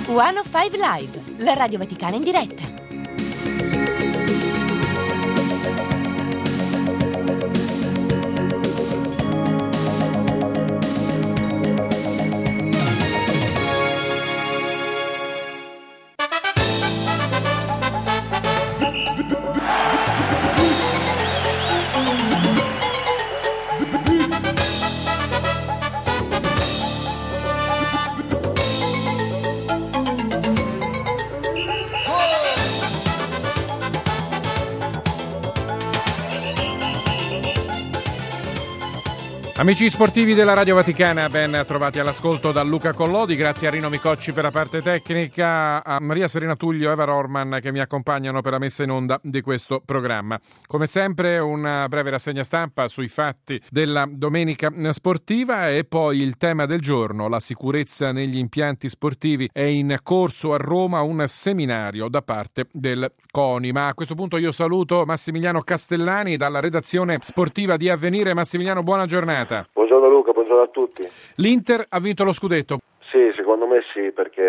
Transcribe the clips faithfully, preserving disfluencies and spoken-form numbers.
centocinque Live, la Radio Vaticana in diretta. Amici sportivi della Radio Vaticana, ben trovati all'ascolto da Luca Collodi, grazie a Rino Micocci per la parte tecnica, a Maria Serena Tullio e Eva Rorman che mi accompagnano per la messa in onda di questo programma. Come sempre una breve rassegna stampa sui fatti della domenica sportiva e poi il tema del giorno, la sicurezza negli impianti sportivi. È in corso a Roma un seminario da parte del CONI, ma a questo punto io saluto Massimiliano Castellani dalla redazione sportiva di Avvenire. Massimiliano, buona giornata. Buongiorno Luca, buongiorno a tutti. L'Inter ha vinto lo scudetto? Sì, secondo me sì, perché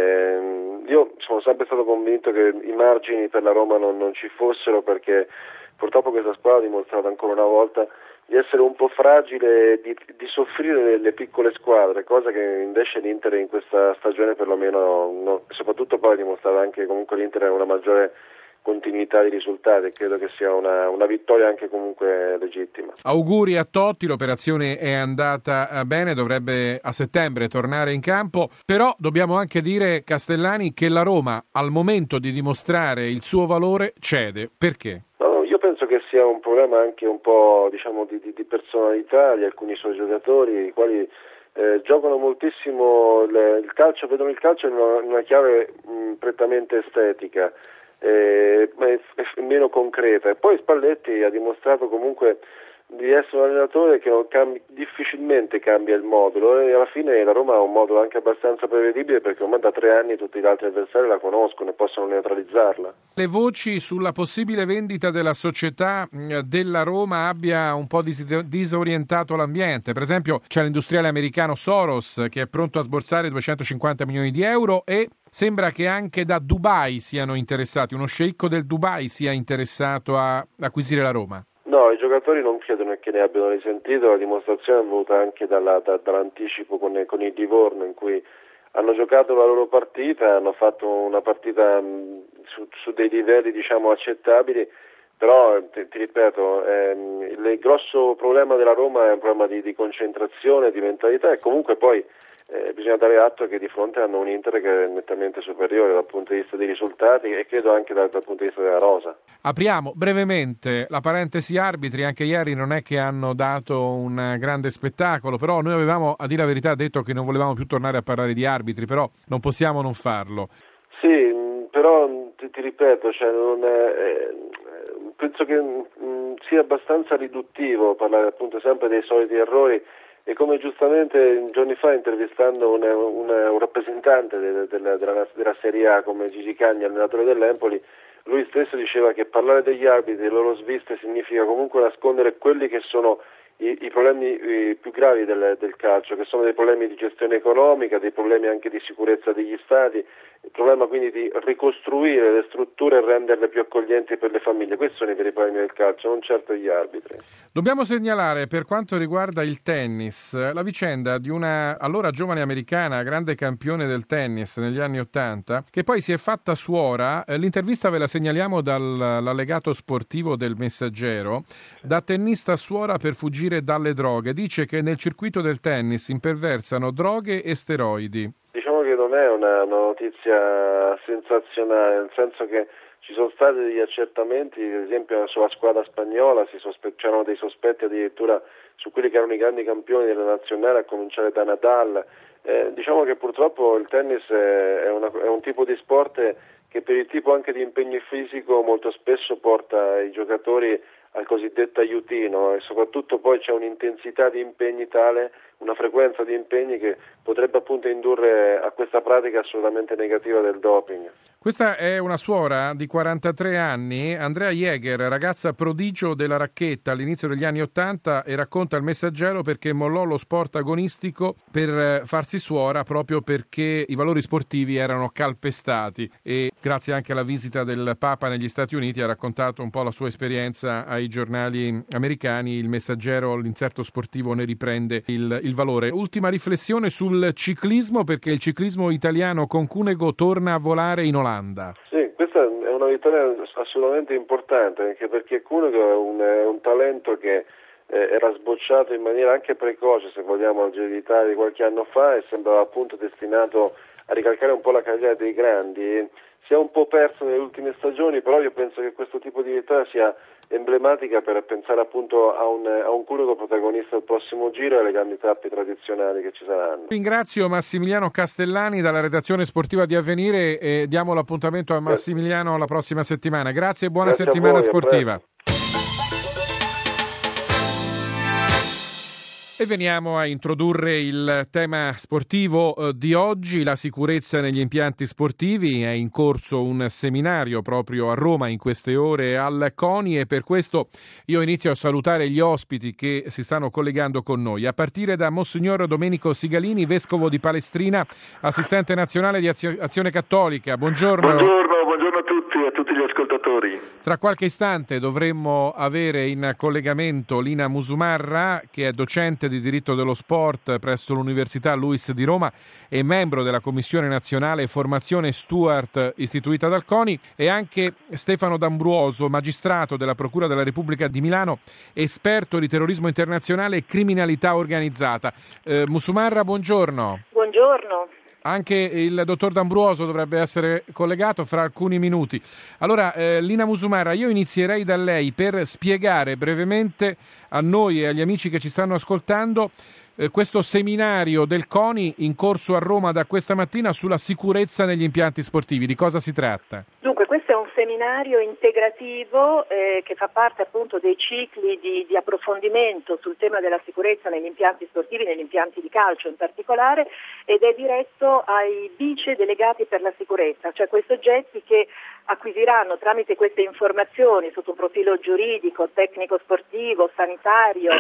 io sono sempre stato convinto che i margini per la Roma non, non ci fossero, perché purtroppo questa squadra ha dimostrato ancora una volta di essere un po' fragile e di, di soffrire le piccole squadre, cosa che invece l'Inter in questa stagione perlomeno, no, soprattutto poi ha dimostrato anche comunque l'Inter ha una maggiore continuità di risultati e credo che sia una, una vittoria anche comunque legittima. Auguri a Totti, l'operazione è andata bene, dovrebbe a settembre tornare in campo, però dobbiamo anche dire, Castellani, che la Roma al momento di dimostrare il suo valore cede. Perché? No, io penso che sia un problema anche un po' diciamo di, di, di personalità di alcuni suoi giocatori, i quali eh, giocano moltissimo il, il calcio, vedono il calcio in una, in una chiave mh, prettamente estetica. Eh, è, è meno concreta, e poi Spalletti ha dimostrato comunque di essere un allenatore che non cambi, difficilmente cambia il modulo, e alla fine la Roma ha un modulo anche abbastanza prevedibile, perché ormai da tre anni tutti gli altri avversari la conoscono e possono neutralizzarla. Le voci sulla possibile vendita della società della Roma abbia un po' dis- disorientato l'ambiente. Per esempio c'è l'industriale americano Soros che è pronto a sborsare duecentocinquanta milioni di euro, e sembra che anche da Dubai siano interessati, uno sceicco del Dubai sia interessato a acquisire la Roma. No, i giocatori non credono che ne abbiano risentito, la dimostrazione è venuta anche dalla, da, dall'anticipo con, con il Livorno, in cui hanno giocato la loro partita, hanno fatto una partita mh, su, su dei livelli diciamo accettabili, però ti, ti ripeto, ehm, il, il grosso problema della Roma è un problema di, di concentrazione, di mentalità, e comunque poi Eh, bisogna dare atto che di fronte hanno un Inter che è nettamente superiore dal punto di vista dei risultati e credo anche dal, dal punto di vista della rosa. Apriamo brevemente la parentesi arbitri. Anche ieri non è che hanno dato un grande spettacolo, però noi avevamo, a dire la verità, detto che non volevamo più tornare a parlare di arbitri, però non possiamo non farlo. Sì, però ti, ti ripeto, cioè non è, eh, penso che mh, sia abbastanza riduttivo parlare appunto sempre dei soliti errori. E come giustamente giorni fa, intervistando un, un, un rappresentante de, de, de, della, della Serie A come Gigi Cagni, allenatore dell'Empoli, lui stesso diceva che parlare degli arbitri, delle loro sviste, significa comunque nascondere quelli che sono i, i problemi i più gravi del, del calcio, che sono dei problemi di gestione economica, dei problemi anche di sicurezza degli stadi, il problema quindi di ricostruire le strutture e renderle più accoglienti per le famiglie. Questi sono i veri problemi del calcio, non certo gli arbitri. Dobbiamo segnalare, per quanto riguarda il tennis, la vicenda di una allora giovane americana, grande campione del tennis negli anni Ottanta, che poi si è fatta suora. L'intervista ve la segnaliamo dall'allegato sportivo del Messaggero. Da tennista suora per fuggire dalle droghe, dice che nel circuito del tennis imperversano droghe e steroidi. Diciamo che non è una, una notizia sensazionale, nel senso che ci sono stati degli accertamenti, ad esempio sulla squadra spagnola si sospe- c'erano dei sospetti addirittura su quelli che erano i grandi campioni della nazionale, a cominciare da Nadal. Eh, diciamo che purtroppo il tennis è, è, una, è un tipo di sport che per il tipo anche di impegno fisico molto spesso porta i giocatori al cosiddetto aiutino, e soprattutto poi c'è un'intensità di impegni tale, una frequenza di impegni che potrebbe appunto indurre a questa pratica assolutamente negativa del doping. Questa è una suora di quarantatré anni, Andrea Jäger, ragazza prodigio della racchetta all'inizio degli anni ottanta, e racconta al Messaggero perché mollò lo sport agonistico per farsi suora proprio perché i valori sportivi erano calpestati, e grazie anche alla visita del Papa negli Stati Uniti ha raccontato un po' la sua esperienza ai giornali americani. Il Messaggero, l'inserto sportivo, ne riprende il, il valore. Ultima riflessione sul ciclismo, perché il ciclismo italiano con Cunego torna a volare in Olanda. Sì, questa è una vittoria assolutamente importante, anche perché Cunego è un, è un talento che eh, era sbocciato in maniera anche precoce, se vogliamo, al Giro d'Italia di qualche anno fa, e sembrava appunto destinato a ricalcare un po' la carriera dei grandi. Si è un po' perso nelle ultime stagioni, però io penso che questo tipo di vittoria sia emblematica per pensare appunto a un, a un Cunego protagonista del prossimo Giro e alle grandi tappe tradizionali che ci saranno. Ringrazio Massimiliano Castellani dalla redazione sportiva di Avvenire e diamo l'appuntamento a Massimiliano la prossima settimana. Grazie e buona Grazie settimana voi, sportiva. E veniamo a introdurre il tema sportivo di oggi, la sicurezza negli impianti sportivi. È in corso un seminario proprio a Roma in queste ore al CONI, e per questo io inizio a salutare gli ospiti che si stanno collegando con noi, a partire da Monsignor Domenico Sigalini, vescovo di Palestrina, assistente nazionale di Azione Cattolica. Buongiorno. Buongiorno, buongiorno a tutti e a tutti gli ascoltatori. Tra qualche istante dovremmo avere in collegamento Lina Musumarra, che è docente di diritto dello sport presso l'Università Luis di Roma e membro della Commissione Nazionale Formazione Steward istituita dal CONI, e anche Stefano D'Ambruoso, magistrato della Procura della Repubblica di Milano, esperto di terrorismo internazionale e criminalità organizzata. Eh, Musumarra, buongiorno. Buongiorno. Anche il dottor D'Ambruoso dovrebbe essere collegato fra alcuni minuti. Allora, eh, Lina Musumarra, io inizierei da lei per spiegare brevemente a noi e agli amici che ci stanno ascoltando eh, questo seminario del CONI in corso a Roma da questa mattina sulla sicurezza negli impianti sportivi. Di cosa si tratta? Dunque, questo è un seminario integrativo eh, che fa parte appunto dei cicli di, di approfondimento sul tema della sicurezza negli impianti sportivi, negli impianti di calcio in particolare, ed è diretto ai vice delegati per la sicurezza, cioè quei soggetti che acquisiranno tramite queste informazioni sotto un profilo giuridico, tecnico sportivo, sanitario,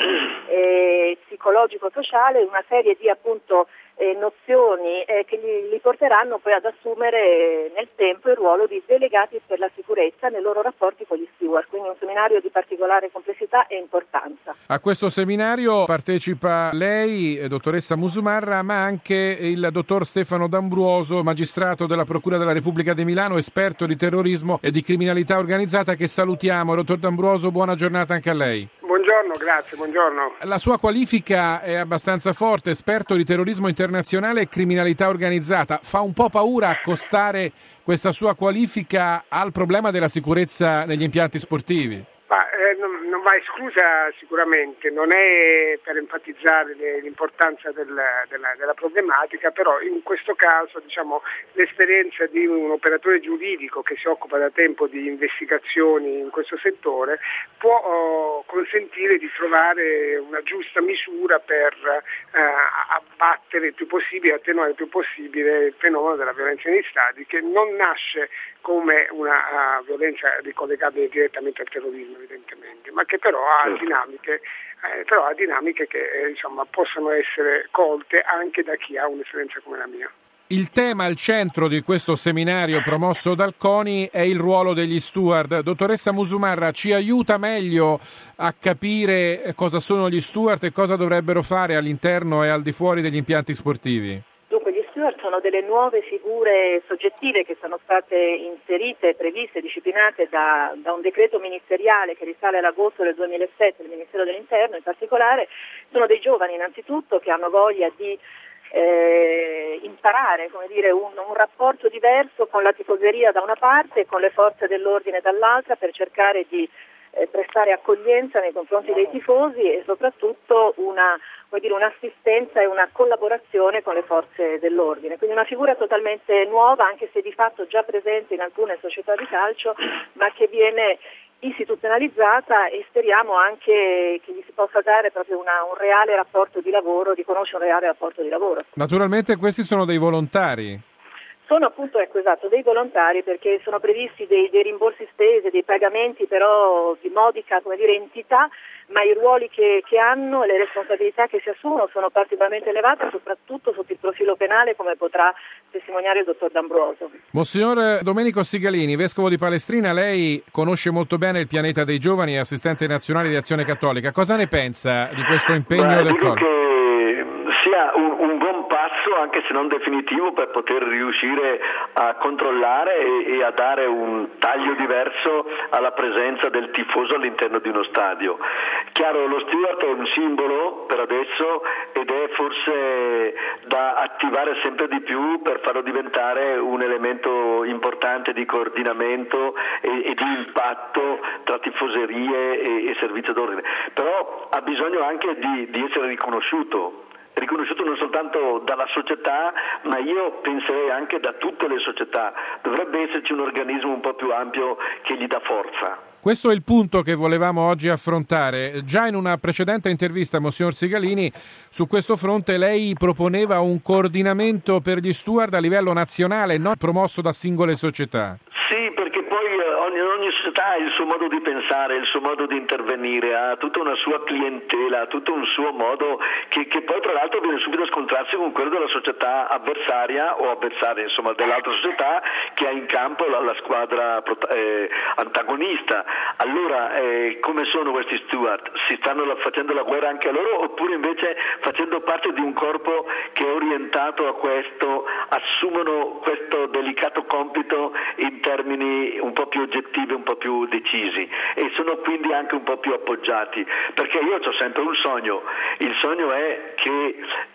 eh, psicologico sociale una serie di appunto eh, nozioni eh, che li, li porteranno poi ad assumere nel tempo il ruolo di delegati per la sicurezza nei loro rapporti con gli steward, quindi un seminario di particolare complessità e importanza. A questo seminario partecipa lei, dottoressa Musumarra, ma anche il dottor Stefano D'Ambruoso, magistrato della Procura della Repubblica di Milano, esperto di terrorismo e di criminalità organizzata, che salutiamo. Dottor D'Ambruoso, buona giornata anche a lei. Buongiorno, grazie, buongiorno. La sua qualifica è abbastanza forte, esperto di terrorismo internazionale e criminalità organizzata. Fa un po' paura accostare questa sua qualifica al problema della sicurezza negli impianti sportivi? Ma, eh, non, non va esclusa sicuramente, non è per enfatizzare le, l'importanza del, della, della problematica, però in questo caso diciamo, l'esperienza di un operatore giuridico che si occupa da tempo di investigazioni in questo settore può oh, consentire di trovare una giusta misura per eh, abbattere il più possibile, attenuare il più possibile il fenomeno della violenza negli stadi, che non nasce come una uh, violenza ricollegabile direttamente al terrorismo evidentemente, ma che però ha dinamiche, eh, però ha dinamiche che eh, insomma possono essere colte anche da chi ha un'esperienza come la mia. Il tema al centro di questo seminario promosso dal CONI è il ruolo degli steward. Dottoressa Musumarra, ci aiuta meglio a capire cosa sono gli steward e cosa dovrebbero fare all'interno e al di fuori degli impianti sportivi? Dunque, gli steward sono delle nuove figure soggettive che sono state inserite, previste, disciplinate da, da un decreto ministeriale che risale all'agosto del duemilasette del Ministero dell'Interno. In particolare sono dei giovani innanzitutto che hanno voglia di eh, imparare, come dire, un, un rapporto diverso con la tifoseria da una parte e con le forze dell'ordine dall'altra, per cercare di eh, prestare accoglienza nei confronti dei tifosi e soprattutto una Vuol dire un'assistenza e una collaborazione con le forze dell'ordine, quindi una figura totalmente nuova, anche se di fatto già presente in alcune società di calcio, ma che viene istituzionalizzata e speriamo anche che gli si possa dare proprio una, un reale rapporto di lavoro, riconosce un reale rapporto di lavoro. Naturalmente questi sono dei volontari. Sono appunto, ecco esatto, dei volontari perché sono previsti dei, dei rimborsi spese, dei pagamenti però di modica, come dire, entità, ma i ruoli che, che hanno e le responsabilità che si assumono sono particolarmente elevate, soprattutto sotto il profilo penale, come potrà testimoniare il dottor D'Ambroso. Monsignor Domenico Sigalini, vescovo di Palestrina, lei conosce molto bene il pianeta dei giovani e assistente nazionale di Azione Cattolica. Cosa ne pensa di questo impegno Beh, del dico Corpo? Che sia un, un buon passo, anche se non definitivo, per poter riuscire a controllare e, e a dare un taglio diverso alla presenza del tifoso all'interno di uno stadio. Chiaro, lo steward è un simbolo per adesso ed è forse da attivare sempre di più per farlo diventare un elemento importante di coordinamento e, e di impatto tra tifoserie e, e servizio d'ordine. Però ha bisogno anche di, di essere riconosciuto. riconosciuto non soltanto dalla società, ma io penserei anche da tutte le società. Dovrebbe esserci un organismo un po' più ampio che gli dà forza. Questo è il punto che volevamo oggi affrontare. Già in una precedente intervista, Monsignor Sigalini, su questo fronte lei proponeva un coordinamento per gli steward a livello nazionale, non promosso da singole società. Sì, perché poi ogni, ogni società ha il suo modo di pensare, il suo modo di intervenire, ha tutta una sua clientela, ha tutto un suo modo che, che poi tra l'altro viene subito a scontrarsi con quello della società avversaria o avversaria, insomma, dell'altra società che ha in campo la, la squadra eh, antagonista. Allora, eh, come sono questi steward? Si stanno la, facendo la guerra anche a loro oppure invece facendo parte di un corpo che è orientato a questo, assumono questo delicato compito in termini un po' più oggettivi, un po' più decisi e sono quindi anche un po' più appoggiati, perché io ho sempre un sogno, il sogno è che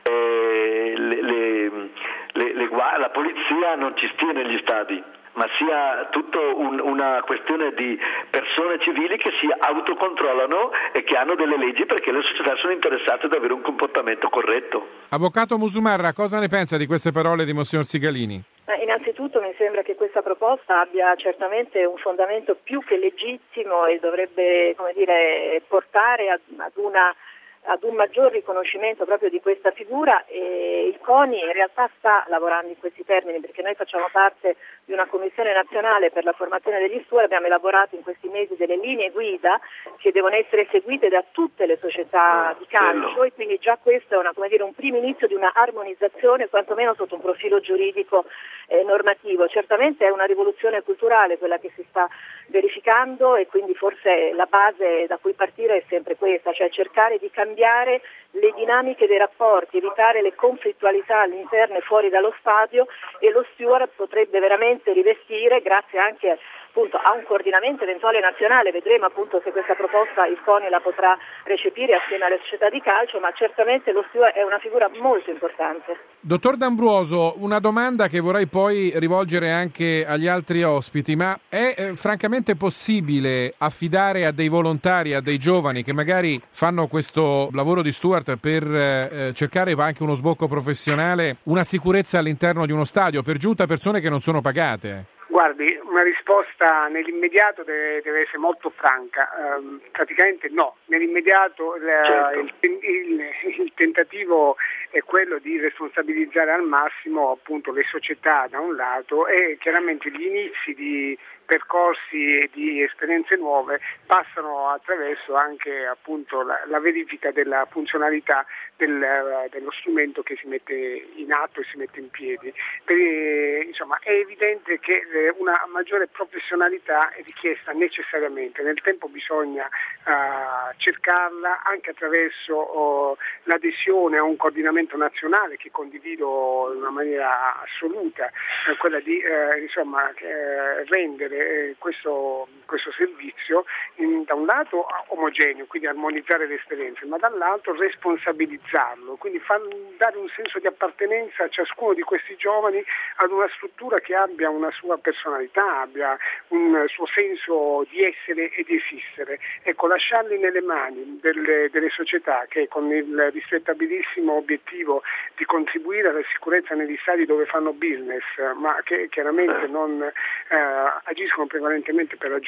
eh, le, le, le, le, la polizia non ci stia negli stadi, ma sia tutto un, una questione di persone civili che si autocontrollano e che hanno delle leggi perché le società sono interessate ad avere un comportamento corretto. Avvocato Musumarra, cosa ne pensa di queste parole di Monsignor Sigalini? Eh, innanzitutto mi sembra che questa proposta abbia certamente un fondamento più che legittimo e dovrebbe, come dire, portare ad, ad una ad un maggior riconoscimento proprio di questa figura e il CONI in realtà sta lavorando in questi termini perché noi facciamo parte di una commissione nazionale per la formazione degli steward, abbiamo elaborato in questi mesi delle linee guida che devono essere seguite da tutte le società di calcio e quindi già questo è una, come dire, un primo inizio di una armonizzazione quantomeno sotto un profilo giuridico eh, normativo. Certamente è una rivoluzione culturale quella che si sta verificando e quindi forse la base da cui partire è sempre questa, cioè cercare di cambiare le dinamiche dei rapporti, evitare le conflittualità all'interno e fuori dallo stadio e lo steward potrebbe veramente rivestire, grazie anche appunto a un coordinamento eventuale nazionale, vedremo appunto se questa proposta il CONI la potrà recepire assieme alle società di calcio, ma certamente lo steward è una figura molto importante. Dottor D'Ambroso, una domanda che vorrei poi rivolgere anche agli altri ospiti, ma è eh, francamente possibile affidare a dei volontari, a dei giovani che magari fanno questo lavoro di steward per eh, cercare anche uno sbocco professionale, una sicurezza all'interno di uno stadio, per giunta persone che non sono pagate? Guardi, una risposta nell'immediato deve, deve essere molto franca, um, praticamente no, nell'immediato certo. il, il, il tentativo è quello di responsabilizzare al massimo appunto le società da un lato e chiaramente gli inizi di percorsi e di esperienze nuove passano attraverso anche appunto la, la verifica della funzionalità del, dello strumento che si mette in atto e si mette in piedi. Per, insomma, è evidente che una maggiore professionalità è richiesta necessariamente, nel tempo bisogna uh, cercarla anche attraverso uh, l'adesione a un coordinamento nazionale che condivido in una maniera assoluta, eh, quella di eh, insomma, eh, rendere Questo, questo servizio in, da un lato omogeneo, quindi armonizzare le esperienze, ma dall'altro responsabilizzarlo, quindi far, dare un senso di appartenenza a ciascuno di questi giovani ad una struttura che abbia una sua personalità, abbia un suo senso di essere e di esistere. Ecco, lasciarli nelle mani delle, delle società che con il rispettabilissimo obiettivo di contribuire alla sicurezza negli stadi dove fanno business, ma che chiaramente non eh, agiscono prevalentemente per ragioni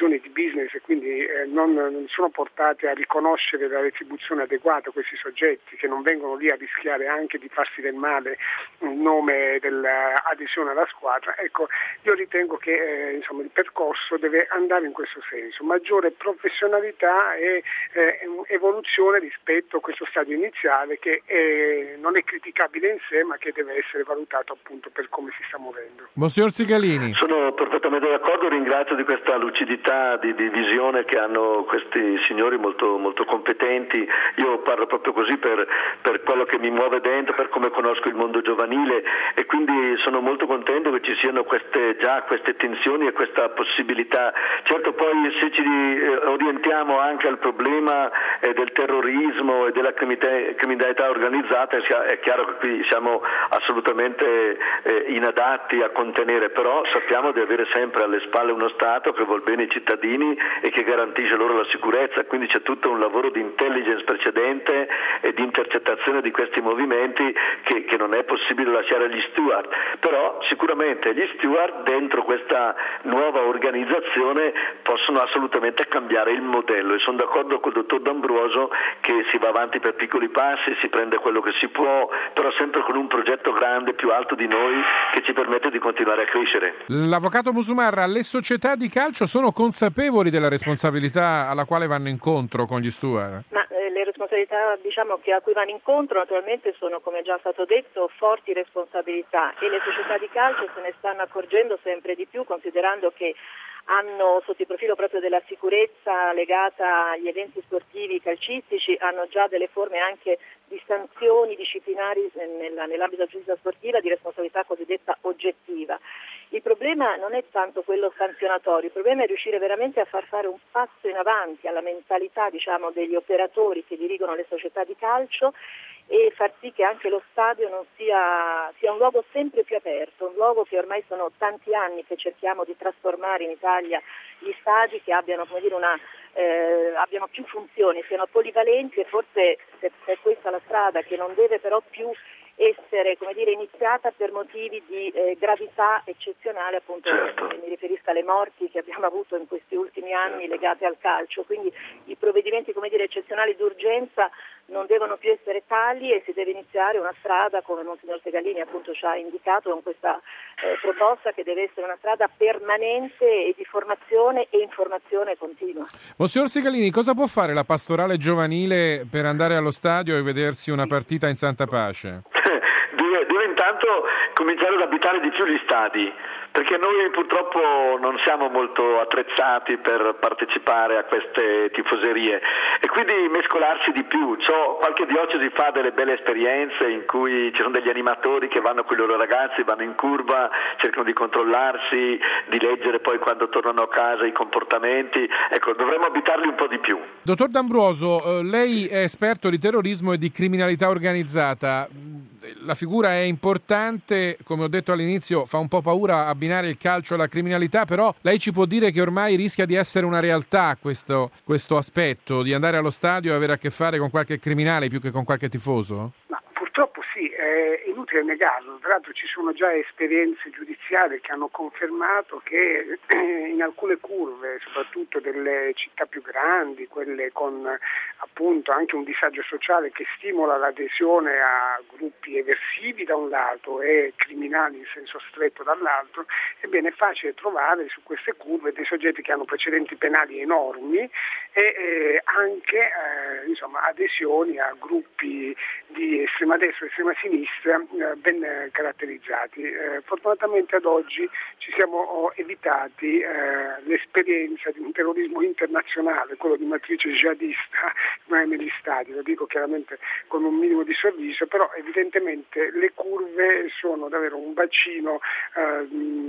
ragioni di business e quindi eh, non, non sono portate a riconoscere la retribuzione adeguata a questi soggetti, che non vengono lì a rischiare anche di farsi del male in nome dell'adesione alla squadra. Ecco, io ritengo che eh, insomma, il percorso deve andare in questo senso, maggiore professionalità e eh, evoluzione rispetto a questo stadio iniziale che è, non è criticabile in sé, ma che deve essere valutato appunto per come si sta muovendo. Monsignor Sigalini. Sono perfettamente d'accordo, ringrazio di questa lucidità di, di visione che hanno questi signori molto, molto competenti. Io parlo proprio così per, per quello che mi muove dentro, per come conosco il mondo giovanile, e quindi sono molto contento che ci siano queste, già queste tensioni e questa possibilità. Certo, poi se ci orientiamo anche al problema eh, del terrorismo e della criminalità organizzata, è chiaro che qui siamo assolutamente eh, inadatti a contenere, però sappiamo di avere sempre alle spalle uno Stato che vuol bene ai cittadini e che garantisce loro la sicurezza, quindi c'è tutto un lavoro di intelligence precedente e di intercettazione di questi movimenti che, che non è possibile lasciare agli steward, però sicuramente gli steward dentro questa nuova organizzazione possono assolutamente cambiare il modello, e sono d'accordo col dottor D'Ambroso che si va avanti per piccoli passi, si prende quello che si può, però sempre con un progetto grande, più alto di noi, che ci permette di continuare a crescere. L'avvocato Musumarra, le società di calcio sono consapevoli della responsabilità alla quale vanno incontro con gli steward? Ma eh, le responsabilità diciamo che a cui vanno incontro naturalmente sono, come già stato detto, forti responsabilità, e le società di calcio se ne stanno accorgendo sempre di più, considerando che hanno, sotto il profilo proprio della sicurezza legata agli eventi sportivi calcistici, hanno già delle forme anche di sanzioni disciplinari nella, nell'ambito della giustizia sportiva di responsabilità cosiddetta oggettiva. Il problema non è tanto quello sanzionatorio, il problema è riuscire veramente a far fare un passo in avanti alla mentalità, diciamo, degli operatori che dirigono le società di calcio, e far sì che anche lo stadio non sia, sia un luogo sempre più aperto, un luogo che ormai sono tanti anni che cerchiamo di trasformare in Italia gli stadi, che abbiano, come dire, una, eh, abbiano più funzioni, siano polivalenti, e forse se, se è questa la strada che non deve però più essere, come dire, iniziata per motivi di eh, gravità eccezionale, appunto certo. Mi riferisco alle morti che abbiamo avuto in questi ultimi anni legate al calcio, quindi i provvedimenti, come dire, eccezionali d'urgenza non devono più essere tali, e si deve iniziare una strada, come Monsignor Sigalini appunto ci ha indicato con questa eh, proposta, che deve essere una strada permanente e di formazione e informazione continua. Monsignor Sigalini, cosa può fare la pastorale giovanile per andare allo stadio e vedersi una partita in santa pace? Deve, deve intanto cominciare ad abitare di più gli stadi, perché noi purtroppo non siamo molto attrezzati per partecipare a queste tifoserie, e quindi mescolarsi di più. C'ho, qualche diocesi fa delle belle esperienze in cui ci sono degli animatori che vanno con i loro ragazzi, vanno in curva, cercano di controllarsi, di leggere poi quando tornano a casa i comportamenti. Ecco, dovremmo abitarli un po' di più. Dottor D'Ambroso, lei è esperto di terrorismo e di criminalità organizzata. La figura è importante, come ho detto all'inizio, fa un po' paura abbinare il calcio alla criminalità, però lei ci può dire che ormai rischia di essere una realtà questo, questo aspetto, di andare allo stadio e avere a che fare con qualche criminale più che con qualche tifoso? Ma purtroppo sì, è inutile negarlo. Tra l'altro ci sono già esperienze giudiziarie che hanno confermato che in alcune curve, soprattutto delle città più grandi, quelle con appunto anche un disagio sociale che stimola l'adesione a gruppi eversivi da un lato e criminali in senso stretto dall'altro, ebbene è facile trovare su queste curve dei soggetti che hanno precedenti penali enormi e eh, anche eh, insomma, adesioni a gruppi di estrema destra e estrema sinistra eh, ben caratterizzati. Eh, fortunatamente ad oggi ci siamo evitati eh, l'esperienza di un terrorismo internazionale, quello di matrice jihadista negli stadi, lo dico chiaramente con un minimo di sorriso, però evidentemente le curve sono davvero un bacino eh,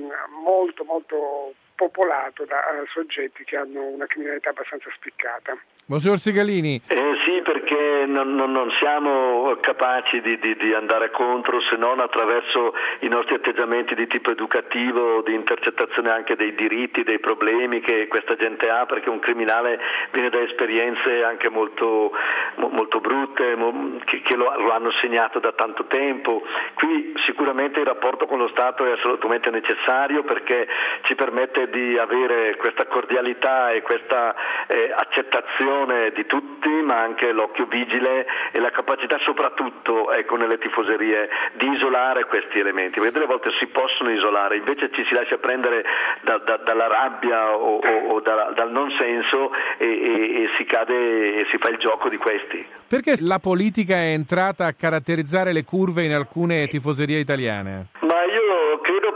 molto molto popolato da uh, soggetti che hanno una criminalità abbastanza spiccata. Monsignor Sigalini. Eh sì, perché non, non, non siamo capaci di, di, di andare contro, se non attraverso i nostri atteggiamenti di tipo educativo, di intercettazione anche dei diritti, dei problemi che questa gente ha, perché un criminale viene da esperienze anche molto, molto brutte, che, che lo, lo hanno segnato da tanto tempo. Qui sicuramente il rapporto con lo Stato è assolutamente necessario, perché ci permette di avere questa cordialità e questa eh, accettazione di tutti, ma anche l'occhio vigile e la capacità soprattutto, ecco, nelle tifoserie di isolare questi elementi, perché delle volte si possono isolare, invece ci si lascia prendere da, da, dalla rabbia o, o, o da, dal non senso e, e, e si cade e si fa il gioco di questi. Perché la politica è entrata a caratterizzare le curve in alcune tifoserie italiane? Ma io credo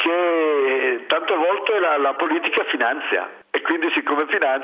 perché tante volte la, la politica finanzia. E quindi siccome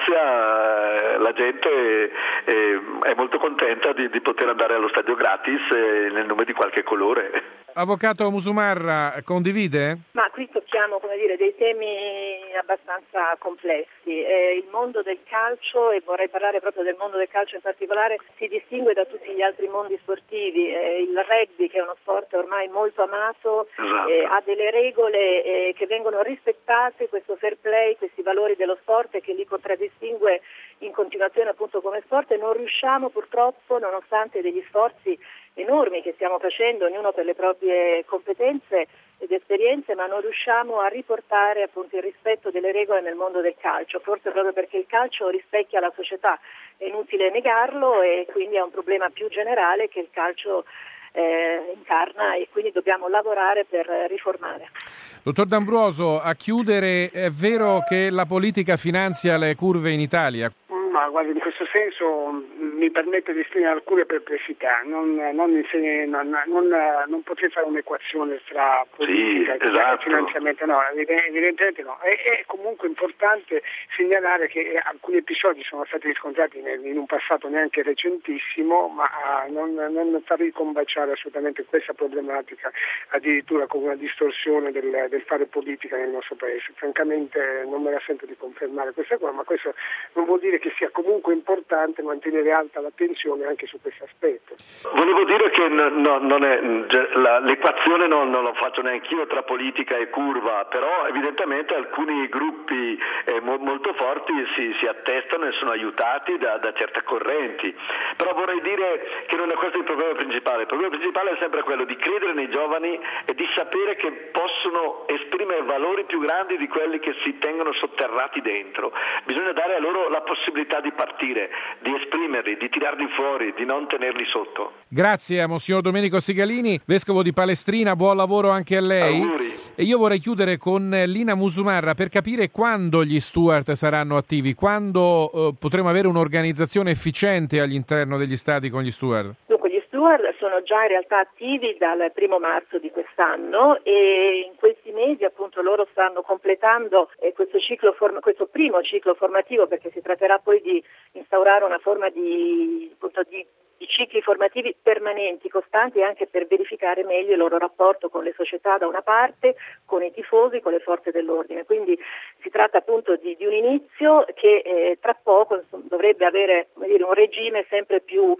finanzia la gente è, è molto contenta di, di poter andare allo stadio gratis nel nome di qualche colore. Avvocato Musumarra, condivide? Ma qui tocchiamo, come dire, dei temi abbastanza complessi. Eh, il mondo del calcio, e vorrei parlare proprio del mondo del calcio in particolare, si distingue da tutti gli altri mondi sportivi. Eh, il rugby, che è uno sport ormai molto amato, esatto. eh, ha delle regole eh, che vengono rispettate, questo fair play, questi valori dello sport che li contraddistingue in continuazione appunto come sport, e non riusciamo purtroppo, nonostante degli sforzi enormi che stiamo facendo, ognuno per le proprie competenze ed esperienze, ma non riusciamo a riportare appunto il rispetto delle regole nel mondo del calcio, forse proprio perché il calcio rispecchia la società, è inutile negarlo, e quindi è un problema più generale che il calcio eh, incarna, e quindi dobbiamo lavorare per riformare. Dottor D'Ambroso, a chiudere, è vero che la politica finanzia le curve in Italia? Ma guarda, in questo senso mi permette di esprimere alcune perplessità, non, non, insegni, non, non, non potrei fare un'equazione tra politica sì, e esatto. finanziamento, no, evidentemente no. È, è comunque importante segnalare che alcuni episodi sono stati riscontrati in un passato neanche recentissimo, ma non, non far ricombaciare assolutamente questa problematica addirittura con una distorsione del, del fare politica nel nostro paese. Francamente non me la sento di confermare questa cosa, ma questo non vuol dire che sia comunque importante mantenere alta l'attenzione anche su questo aspetto. Volevo dire che no, no, non è, la, l'equazione non, non lo faccio neanche io tra politica e curva, però evidentemente alcuni gruppi eh, mo, molto forti si, si attestano e sono aiutati da, da certe correnti. Però vorrei dire che non è questo il problema principale. Il problema principale è sempre quello di credere nei giovani e di sapere che possono esprimere valori più grandi di quelli che si tengono sotterrati dentro. Bisogna dare a loro la possibilità di partire, di esprimerli, di tirarli fuori, di non tenerli sotto. Grazie a Monsignor Domenico Sigalini, vescovo di Palestrina, buon lavoro anche a lei. Auguri. E io vorrei chiudere con Lina Musumarra per capire quando gli steward saranno attivi, quando eh, potremo avere un'organizzazione efficiente all'interno degli stadi con gli steward. Dunque, gli steward sono già in realtà attivi dal primo marzo di quest'anno, e in questi mesi appunto loro stanno completando eh, questo ciclo form- questo primo ciclo formativo, perché si tratterà poi di instaurare una forma di, appunto, di, di cicli formativi permanenti, costanti, anche per verificare meglio il loro rapporto con le società da una parte, con i tifosi, con le forze dell'ordine. Quindi si tratta appunto di, di un inizio che eh, tra poco insomma, dovrebbe avere, come dire, un regime sempre più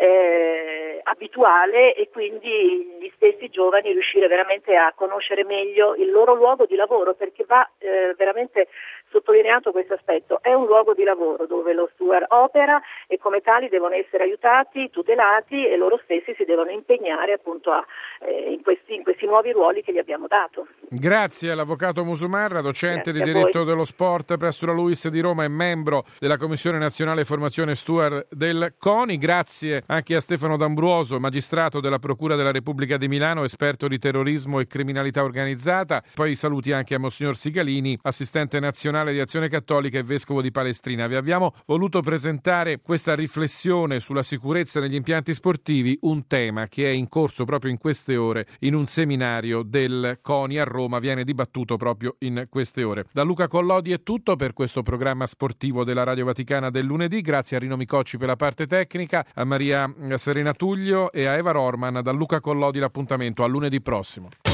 eh, abituale, e quindi gli stessi giovani riuscire veramente a conoscere meglio il loro luogo di lavoro, perché va eh, veramente sottolineato questo aspetto. È un luogo di lavoro dove lo steward opera, e come tali devono essere aiutati, tutelati, e loro stessi si devono impegnare appunto a, eh, in, questi, in questi nuovi ruoli che gli abbiamo dato. Grazie all'avvocato Musumarra, docente Grazie di diritto dello sport presso la LUISS di Roma e membro della Commissione Nazionale Formazione Steward del CONI. Grazie anche a Stefano D'Ambroso, magistrato della Procura della Repubblica di Milano, esperto di terrorismo e criminalità organizzata. Poi saluti anche a Monsignor Sigalini, assistente nazionale di Azione Cattolica e vescovo di Palestrina. Vi abbiamo voluto presentare questa riflessione sulla sicurezza negli impianti sportivi, un tema che è in corso proprio in queste ore in un seminario del CONI a Roma, viene dibattuto proprio in queste ore. Da Luca Collodi è tutto per questo programma sportivo della Radio Vaticana del lunedì. Grazie a Rino Micocci per la parte tecnica, a Maria Serena Tullio e a Eva Rorman. Da Luca Collodi l'appuntamento a lunedì prossimo.